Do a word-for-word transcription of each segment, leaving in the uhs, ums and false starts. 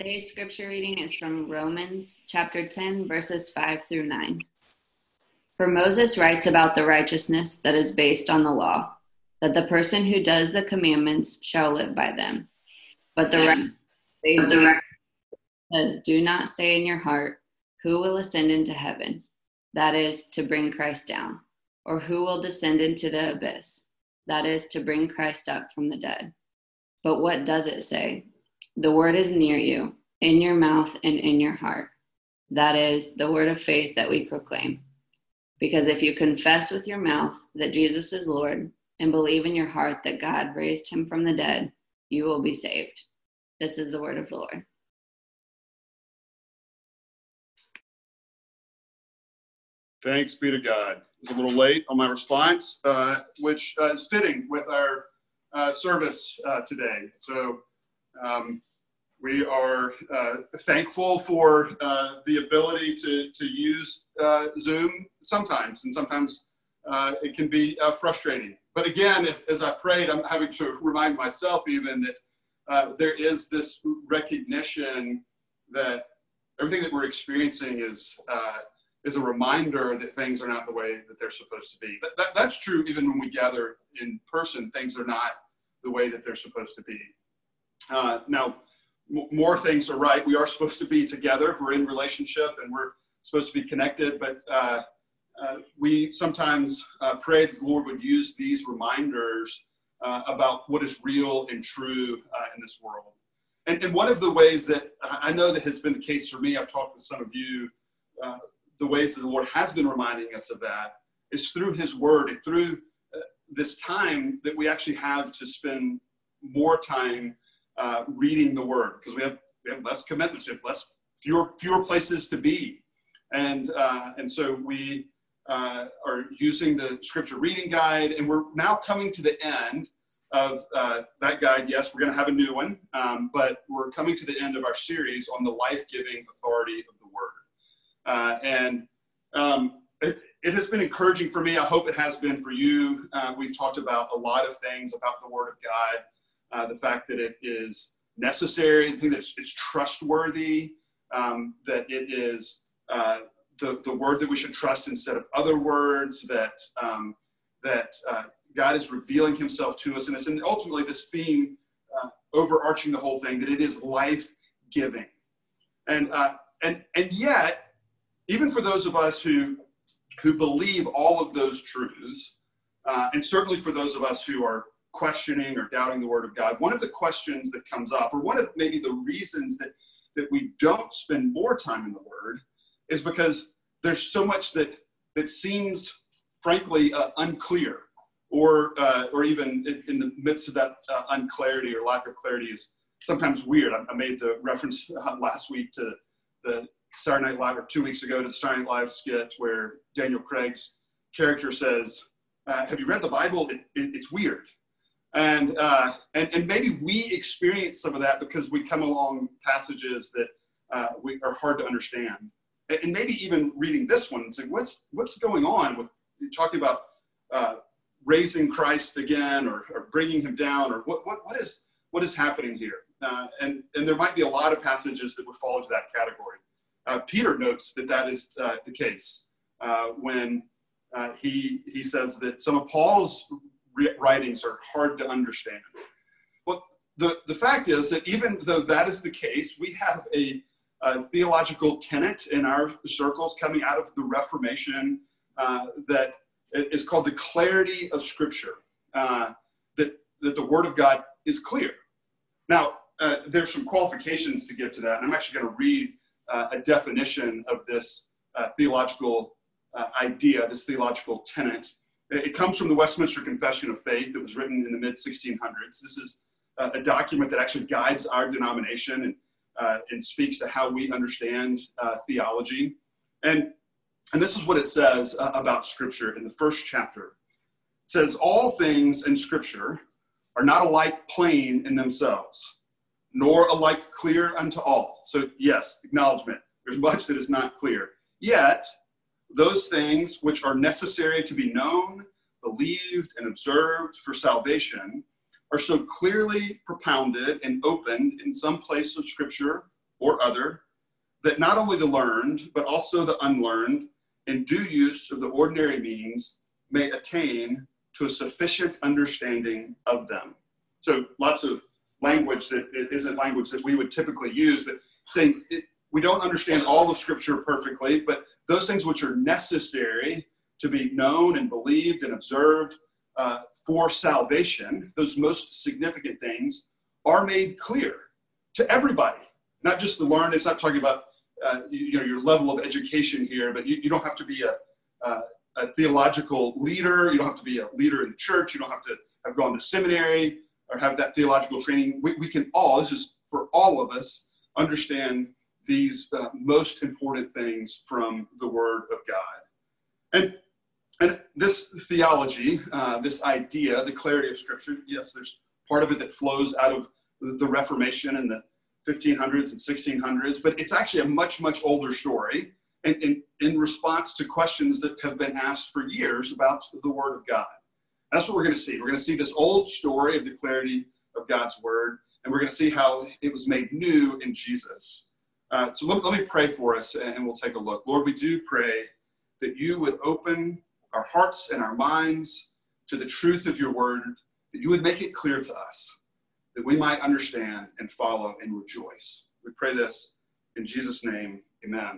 Today's scripture reading is from Romans chapter ten, verses five through nine. For Moses writes about the righteousness that is based on the law, that the person who does the commandments shall live by them. But the righteousness based on says, do not say in your heart, who will ascend into heaven? That is, to bring Christ down. Or who will descend into the abyss? That is, to bring Christ up from the dead. But what does it say? The word is near you, in your mouth and in your heart. That is, the word of faith that we proclaim. Because if you confess with your mouth that Jesus is Lord, and believe in your heart that God raised him from the dead, you will be saved. This is the word of the Lord. Thanks be to God. It's a little late on my response, uh, which uh, is fitting with our uh, service uh, today. So um, we are uh, thankful for uh, the ability to, to use uh, Zoom sometimes, and sometimes uh, it can be uh, frustrating. But again, as, as I prayed, I'm having to remind myself even that uh, there is this recognition that everything that we're experiencing is uh, is a reminder that things are not the way that they're supposed to be. That, that, that's true even when we gather in person. Things are not the way that they're supposed to be. Uh, now, m- more things are right. We are supposed to be together. We're in relationship and we're supposed to be connected, but uh, uh, we sometimes uh, pray that the Lord would use these reminders uh, about what is real and true uh, in this world. And, and one of the ways that I know that has been the case for me, I've talked with some of you, uh, the ways that the Lord has been reminding us of that is through his word and through uh, this time that we actually have to spend more time uh, reading the word, because we have, we have less commitments, we have less, fewer, fewer places to be. And, uh, and so we uh, are using the scripture reading guide, and we're now coming to the end of uh, that guide. Yes, we're going to have a new one, um, but we're coming to the end of our series on the life-giving authority of the word. Uh, and um, it, it has been encouraging for me. I hope it has been for you. Uh, we've talked about a lot of things about the Word of God, uh, the fact that it is necessary, the thing that it's, it's trustworthy, um, that it is uh, the, the word that we should trust instead of other words, that, um, that uh, God is revealing himself to us in this. And ultimately this theme uh, overarching the whole thing, that it is life-giving. And, uh, and, and yet, even for those of us who, who believe all of those truths, uh, and certainly for those of us who are questioning or doubting the word of God, one of the questions that comes up, or one of maybe the reasons that, that we don't spend more time in the word, is because there's so much that, that seems, frankly, uh, unclear, or, uh, or even in, in the midst of that uh, unclarity or lack of clarity is sometimes weird. I, I made the reference uh, last week to the Saturday Night Live, or two weeks ago, to the Saturday Night Live skit where Daniel Craig's character says, uh, have you read the Bible? It, it, it's weird. And, uh, and and maybe we experience some of that because we come along passages that uh, we are hard to understand. And, and maybe even reading this one and saying, what's, what's going on with talking about uh, raising Christ again, or, or bringing him down, or what, what, what, is, what is happening here? Uh, and, and there might be a lot of passages that would fall into that category. Uh, Peter notes that that is uh, the case uh, when uh, he he says that some of Paul's re- writings are hard to understand. Well, the, the fact is that even though that is the case, we have a, a theological tenet in our circles coming out of the Reformation uh, that is called the clarity of Scripture, uh, that, that the Word of God is clear. Now, uh, there's some qualifications to give to that, and I'm actually going to read Uh, a definition of this uh, theological uh, idea, this theological tenet. It comes from the Westminster Confession of Faith that was written in the mid sixteen hundreds. This is uh, a document that actually guides our denomination and, uh, and speaks to how we understand uh, theology. And, and this is what it says uh, about Scripture in the first chapter. It says, all things in Scripture are not alike plain in themselves, nor alike clear unto all. So yes, acknowledgement. There's much that is not clear. Yet, those things which are necessary to be known, believed, and observed for salvation are so clearly propounded and opened in some place of Scripture or other, that not only the learned, but also the unlearned, in due use of the ordinary means, may attain to a sufficient understanding of them. So lots of language that it isn't language that we would typically use, but saying it, we don't understand all of Scripture perfectly, but those things which are necessary to be known and believed and observed uh, for salvation, those most significant things, are made clear to everybody, not just the learned. It's not talking about uh, you, you know, your level of education here, but you, you don't have to be a, uh, a theological leader. You don't have to be a leader in the church. You don't have to have gone to seminary or have that theological training. We, we can all, this is for all of us, understand these uh, most important things from the Word of God. And, and this theology, uh, this idea, the clarity of Scripture, yes, there's part of it that flows out of the Reformation and the fifteen hundreds and sixteen hundreds, but it's actually a much, much older story in, in, in response to questions that have been asked for years about the Word of God. That's what we're going to see. We're going to see this old story of the clarity of God's Word, and we're going to see how it was made new in Jesus. Uh, so let, let me pray for us, and we'll take a look. Lord, we do pray that you would open our hearts and our minds to the truth of your Word, that you would make it clear to us, that we might understand and follow and rejoice. We pray this in Jesus' name, amen.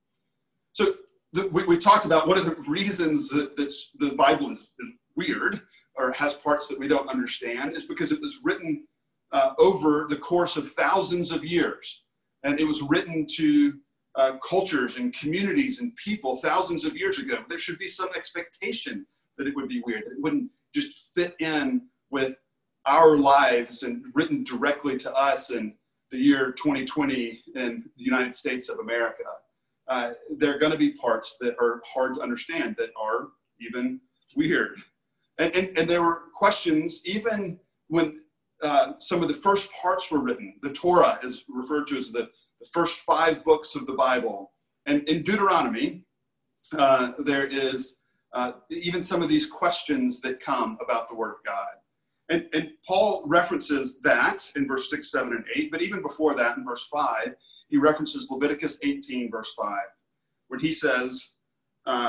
So the, we, we've talked about what are the reasons that, that the Bible is, is weird or has parts that we don't understand. Is because it was written uh, over the course of thousands of years. And it was written to uh, cultures and communities and people thousands of years ago. There should be some expectation that it would be weird, that it wouldn't just fit in with our lives and written directly to us in the year twenty twenty in the United States of America. Uh, there are going to be parts that are hard to understand, that are even weird. And, and, and there were questions, even when uh, some of the first parts were written. The Torah is referred to as the, the first five books of the Bible. And in Deuteronomy, uh, there is uh, even some of these questions that come about the Word of God. And, and Paul references that in verse six, seven, and eight, but even before that, in verse five, he references Leviticus eighteen, verse five, where he says, uh,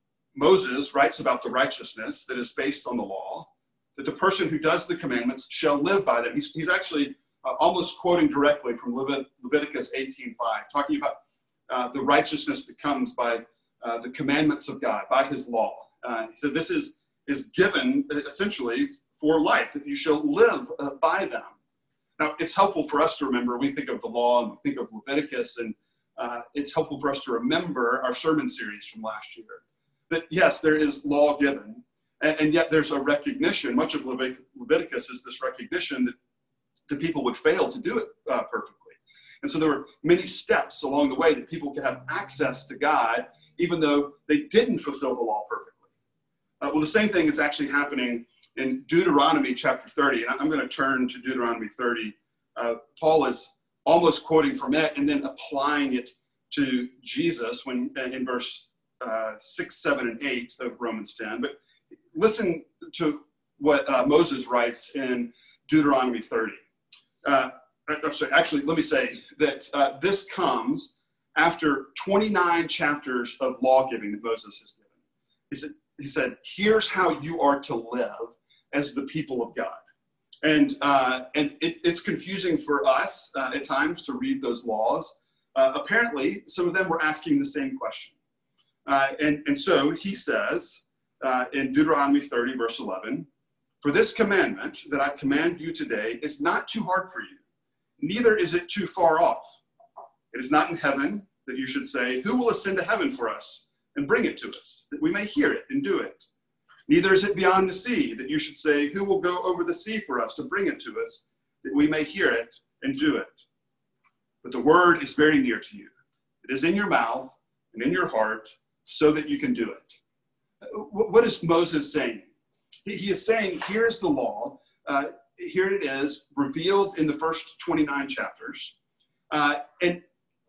Moses writes about the righteousness that is based on the law, that the person who does the commandments shall live by them. He's, he's actually uh, almost quoting directly from Levit- Leviticus eighteen, five, talking about uh, the righteousness that comes by uh, the commandments of God, by his law. Uh, he said this is, is given essentially for life, that you shall live uh, by them. Now, it's helpful for us to remember, we think of the law and we think of Leviticus, and uh, it's helpful for us to remember our sermon series from last year. That yes, there is law given, and, and yet there's a recognition. Much of Levit- Leviticus is this recognition that the people would fail to do it uh, perfectly. And so there were many steps along the way that people could have access to God, even though they didn't fulfill the law perfectly. Uh, well, the same thing is actually happening in Deuteronomy chapter thirty, and I'm going to turn to Deuteronomy thirty. Uh, Paul is almost quoting from it and then applying it to Jesus when in verse uh, six, seven, and eight of Romans ten. But listen to what uh, Moses writes in Deuteronomy thirty. Uh, I'm sorry, actually, let me say that uh, this comes after twenty-nine chapters of law giving that Moses has given. He said, he said, here's how you are to live as the people of God. And uh, and it, it's confusing for us uh, at times to read those laws. Uh, apparently, some of them were asking the same question. Uh, and, and so he says uh, in Deuteronomy thirty, verse eleven, for this commandment that I command you today is not too hard for you, neither is it too far off. It is not in heaven that you should say, who will ascend to heaven for us and bring it to us, that we may hear it and do it. Neither is it beyond the sea that you should say, who will go over the sea for us to bring it to us, that we may hear it and do it. But the word is very near to you. It is in your mouth and in your heart so that you can do it. What is Moses saying? He is saying, here's the law. Uh, here it is, revealed in the first twenty-nine chapters. Uh, and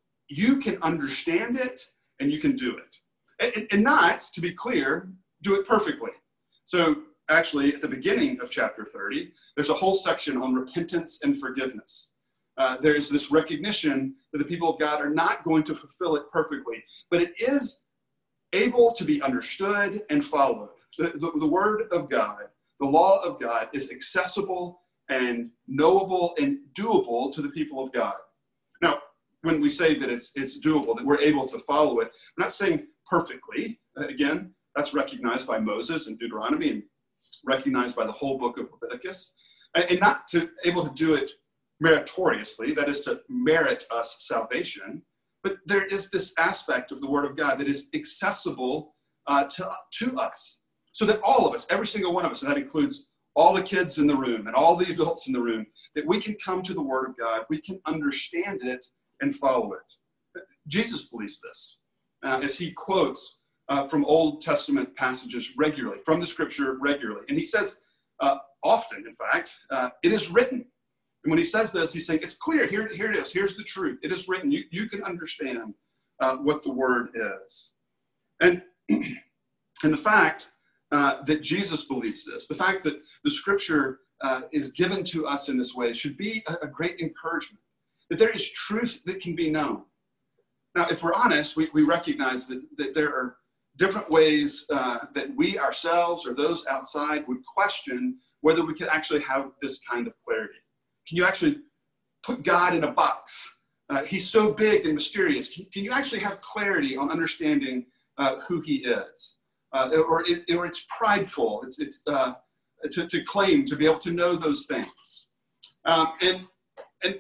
you can understand it and you can do it. And, and not, to be clear, do it perfectly. So actually, at the beginning of chapter thirty, there's a whole section on repentance and forgiveness. uh, there's this recognition that the people of God are not going to fulfill it perfectly, but it is able to be understood and followed. The, the, the word of God, the law of God, is accessible and knowable and doable to the people of God. Now, when we say that it's it's doable, that we're able to follow it, I'm not saying perfectly. Again, that's recognized by Moses and Deuteronomy and recognized by the whole book of Leviticus. And, and not to able to do it meritoriously, that is to merit us salvation, but there is this aspect of the Word of God that is accessible uh, to, to us. So that all of us, every single one of us, and that includes all the kids in the room and all the adults in the room, that we can come to the Word of God, we can understand it and follow it. Jesus believes this uh, as he quotes uh, from Old Testament passages regularly, from the Scripture regularly. And he says uh, often, in fact, uh, it is written. And when he says this, he's saying, it's clear, here, here it is, here's the truth. It is written, you, you can understand uh, what the Word is. And, and the fact Uh, that Jesus believes this, the fact that the Scripture uh, is given to us in this way should be a, a great encouragement, that there is truth that can be known. Now, if we're honest, we, we recognize that, that there are different ways uh, that we ourselves or those outside would question whether we could actually have this kind of clarity. Can you actually put God in a box? Uh, he's so big and mysterious. Can, can you actually have clarity on understanding uh, who he is? Uh, or, it, or it's prideful. It's, it's uh, to, to claim to be able to know those things. Um, and and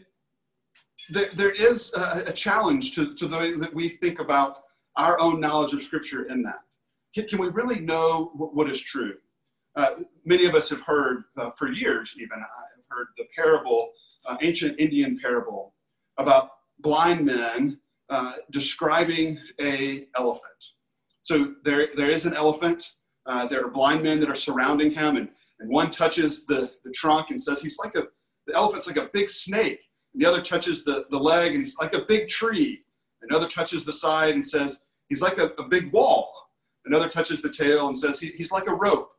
there, there is a, a challenge to, to the way that we think about our own knowledge of Scripture in that. Can, can we really know what, what is true? Uh, many of us have heard, uh, for years even, I've heard the parable, uh, ancient Indian parable, about blind men uh, describing a elephant. So there, there is an elephant. Uh, there are blind men that are surrounding him, and, and one touches the, the trunk and says he's like a, the elephant's like a big snake. And the other touches the, the leg, and he's like a big tree. Another touches the side and says he's like a, a big wall. Another touches the tail and says he, he's like a rope.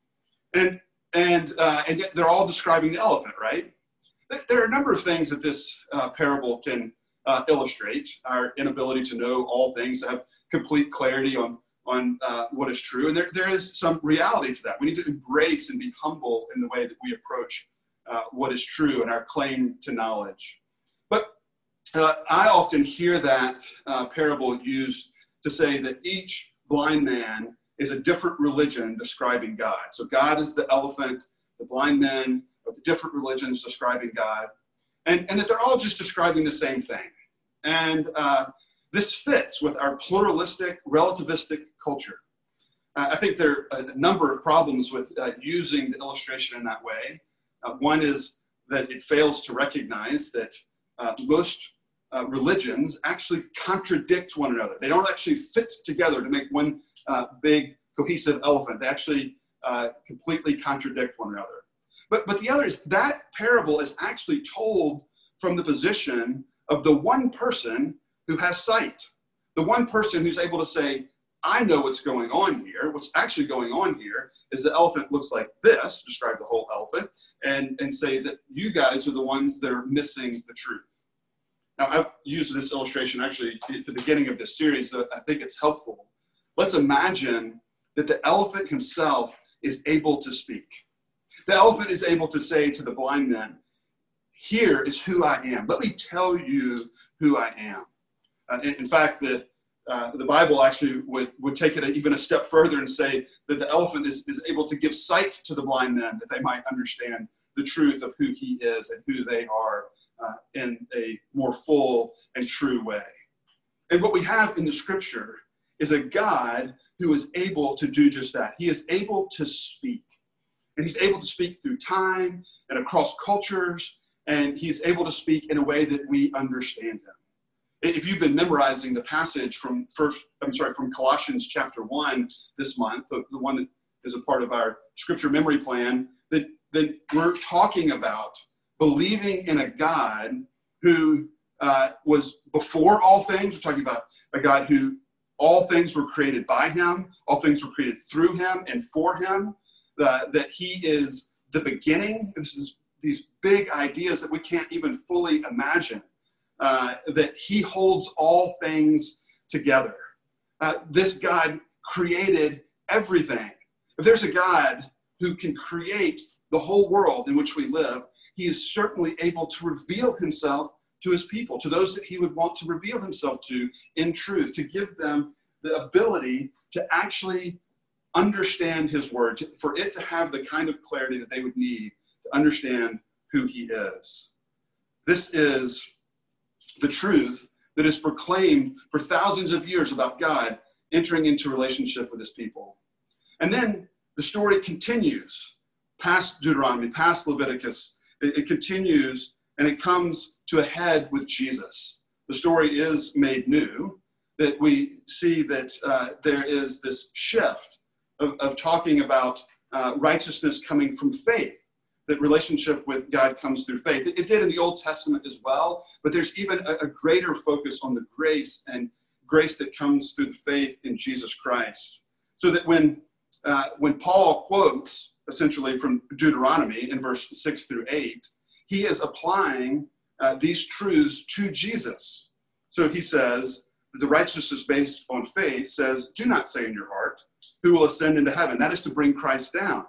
And and uh, and yet they're all describing the elephant, right? There are a number of things that this uh, parable can uh, illustrate: our inability to know all things, to have complete clarity on on uh, what is true. And there, there is some reality to that. We need to embrace and be humble in the way that we approach uh, what is true and our claim to knowledge. But uh, I often hear that uh, parable used to say that each blind man is a different religion describing God. So God is the elephant, the blind men are the different religions describing God, and, and that they're all just describing the same thing. And uh, this fits with our pluralistic, relativistic culture. Uh, I think there are a number of problems with uh, using the illustration in that way. Uh, one is that it fails to recognize that uh, most uh, religions actually contradict one another. They don't actually fit together to make one uh, big cohesive elephant. They actually uh, completely contradict one another. But, but the other is that parable is actually told from the position of the one person who has sight, the one person who's able to say, I know what's going on here. What's actually going on here is the elephant looks like this, describe the whole elephant, and, and say that you guys are the ones that are missing the truth. Now, I've used this illustration actually at the beginning of this series, so I think it's helpful. Let's imagine that the elephant himself is able to speak. The elephant is able to say to the blind men, here is who I am. Let me tell you who I am. Uh, in, in fact, the, uh, the Bible actually would, would take it even a step further and say that the elephant is, is able to give sight to the blind men, that they might understand the truth of who he is and who they are uh, in a more full and true way. And what we have in the Scripture is a God who is able to do just that. He is able to speak. And he's able to speak through time and across cultures, and he's able to speak in a way that we understand him. If you've been memorizing the passage from first, I'm sorry, from Colossians chapter one this month, the, the one that is a part of our scripture memory plan, that, that we're talking about believing in a God who uh, was before all things. We're talking about a God who all things were created by him, all things were created through him and for him, uh, that he is the beginning. This is these big ideas that we can't even fully imagine, uh, that he holds all things together. Uh, this God created everything. If there's a God who can create the whole world in which we live, he is certainly able to reveal himself to his people, to those that he would want to reveal himself to in truth, to give them the ability to actually understand his word, to, for it to have the kind of clarity that they would need to understand who he is. This is the truth that is proclaimed for thousands of years about God entering into relationship with his people. And then the story continues past Deuteronomy, past Leviticus. It, it continues and it comes to a head with Jesus. The story is made new, that we see that uh, there is this shift of, of talking about uh, righteousness coming from faith, that relationship with God comes through faith. It, it did in the Old Testament as well, but there's even a, a greater focus on the grace and grace that comes through the faith in Jesus Christ. So that when, uh, when Paul quotes essentially from Deuteronomy in verse six through eight, he is applying uh, these truths to Jesus. So he says, the righteousness based on faith says, do not say in your heart, who will ascend into heaven? That is to bring Christ down.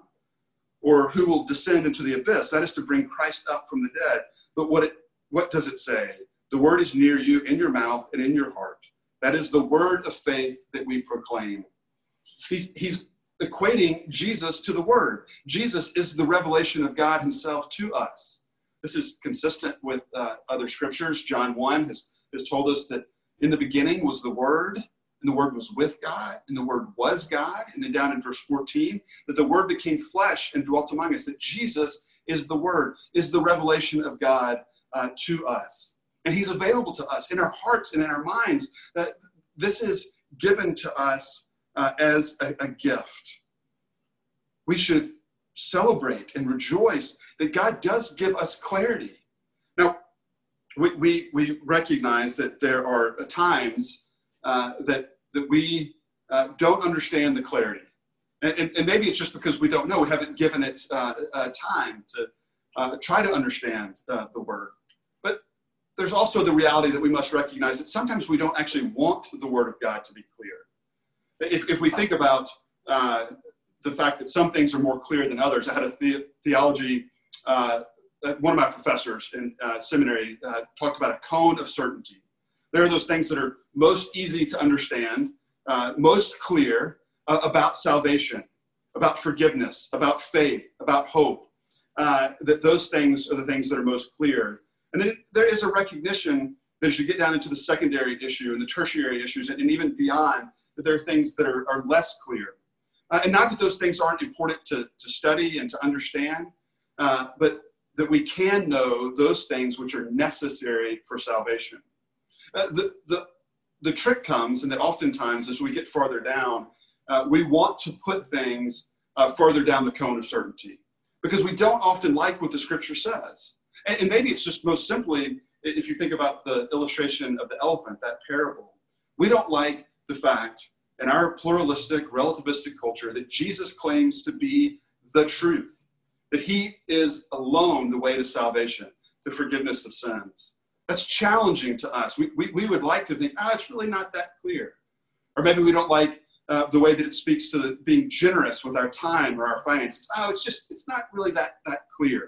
Or who will descend into the abyss? That is to bring Christ up from the dead. But what, it, what does it say? The word is near you, in your mouth and in your heart. That is the word of faith that we proclaim. He's, he's equating Jesus to the word. Jesus is the revelation of God himself to us. This is consistent with uh, other scriptures. John one has, has told us that in the beginning was the word, and the word was with God, and the word was God. And then down in verse fourteen, that the word became flesh and dwelt among us, that Jesus is the word, is the revelation of God uh, to us. And he's available to us in our hearts and in our minds. Uh, this is given to us uh, as a, a gift. We should celebrate and rejoice that God does give us clarity. Now, we, we, we recognize that there are times uh, that, that we uh, don't understand the clarity. And, and, and maybe it's just because we don't know. We haven't given it uh, uh, time to uh, try to understand uh, the word. But there's also the reality that we must recognize that sometimes we don't actually want the word of God to be clear. If, if we think about uh, the fact that some things are more clear than others, I had a the- theology Uh, one of my professors in uh, seminary uh, talked about a cone of certainty. There are those things that are most easy to understand, uh, most clear uh, about salvation, about forgiveness, about faith, about hope. Uh, that those things are the things that are most clear. And then there is a recognition that as you get down into the secondary issue and the tertiary issues and, and even beyond, that there are things that are, are less clear. Uh, and not that those things aren't important to, to study and to understand, Uh, but that we can know those things which are necessary for salvation. Uh, the, the, the trick comes in that oftentimes as we get farther down, uh, we want to put things uh, further down the cone of certainty because we don't often like what the scripture says. And, and maybe it's just most simply, if you think about the illustration of the elephant, that parable, we don't like the fact in our pluralistic, relativistic culture that Jesus claims to be the truth. That he is alone the way to salvation, the forgiveness of sins. That's challenging to us. We, we, we would like to think, ah, oh, it's really not that clear. Or maybe we don't like uh, the way that it speaks to the, being generous with our time or our finances. Oh, it's just, it's not really that, that clear.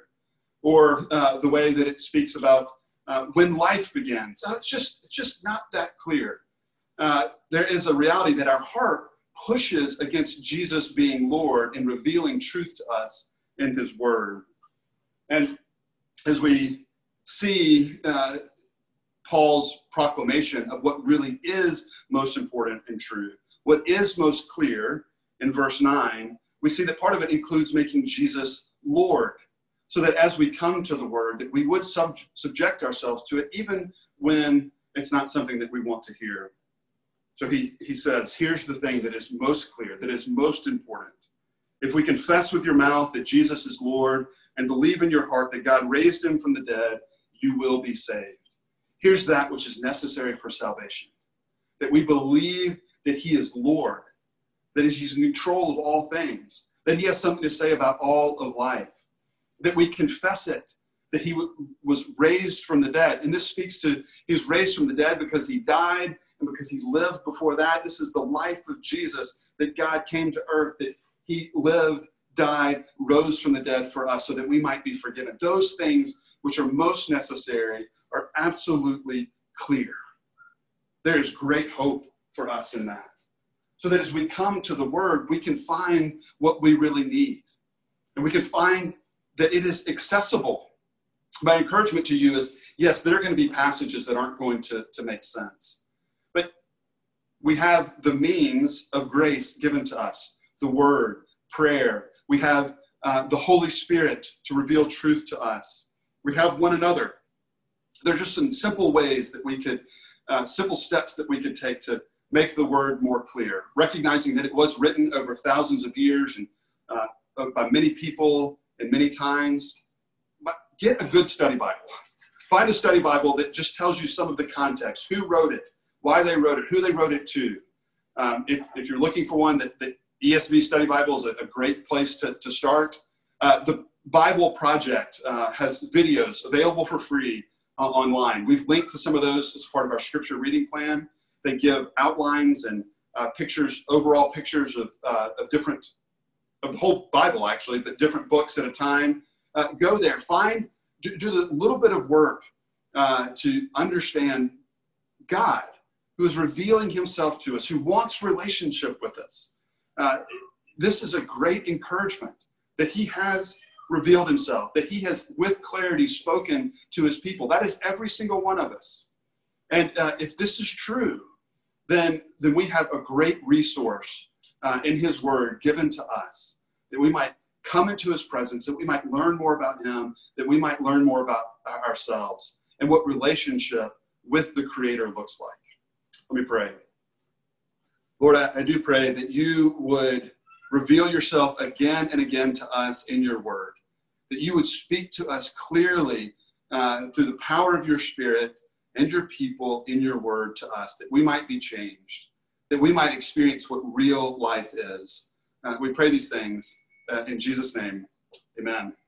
Or uh, the way that it speaks about uh, when life begins. Oh, it's just, it's just not that clear. Uh, there is a reality that our heart pushes against Jesus being Lord and revealing truth to us in his word. And as we see uh, Paul's proclamation of what really is most important and true, what is most clear in verse nine, we see that part of it includes making Jesus Lord, so that as we come to the word, that we would sub- subject ourselves to it, even when it's not something that we want to hear. So he, he says, here's the thing that is most clear, that is most important. If we confess with your mouth that Jesus is Lord and believe in your heart that God raised him from the dead, you will be saved. Here's that which is necessary for salvation. That we believe that he is Lord, that he's in control of all things, that he has something to say about all of life, that we confess it that he w- was raised from the dead. And this speaks to, he was raised from the dead because he died and because he lived before that. This is the life of Jesus, that God came to earth, that he lived, died, rose from the dead for us so that we might be forgiven. Those things which are most necessary are absolutely clear. There is great hope for us in that. So that as we come to the word, we can find what we really need. And we can find that it is accessible. My encouragement to you is, yes, there are going to be passages that aren't going to, to make sense. But we have the means of grace given to us, the word, prayer. We have uh, the Holy Spirit to reveal truth to us. We have one another. There are just some simple ways that we could, uh, simple steps that we could take to make the word more clear, recognizing that it was written over thousands of years and uh, by many people and many times. But get a good study Bible. Find a study Bible that just tells you some of the context, who wrote it, why they wrote it, who they wrote it to. Um, if, if you're looking for one, that the E S V Study Bible is a, a great place to, to start. Uh, the Bible Project uh, has videos available for free uh, online. We've linked to some of those as part of our scripture reading plan. They give outlines and uh, pictures, overall pictures of, uh, of different, of the whole Bible actually, but different books at a time. Uh, go there, find, do, do the little bit of work uh, to understand God, who is revealing himself to us, who wants relationship with us. Uh, this is a great encouragement that he has revealed himself, that he has with clarity spoken to his people. That is every single one of us. And uh, if this is true, then, then we have a great resource uh, in his word given to us, that we might come into his presence, that we might learn more about him, that we might learn more about ourselves and what relationship with the Creator looks like. Let me pray. Lord, I, I do pray that you would reveal yourself again and again to us in your word, that you would speak to us clearly uh, through the power of your Spirit and your people in your word to us, that we might be changed, that we might experience what real life is. Uh, we pray these things uh, in Jesus' name. Amen.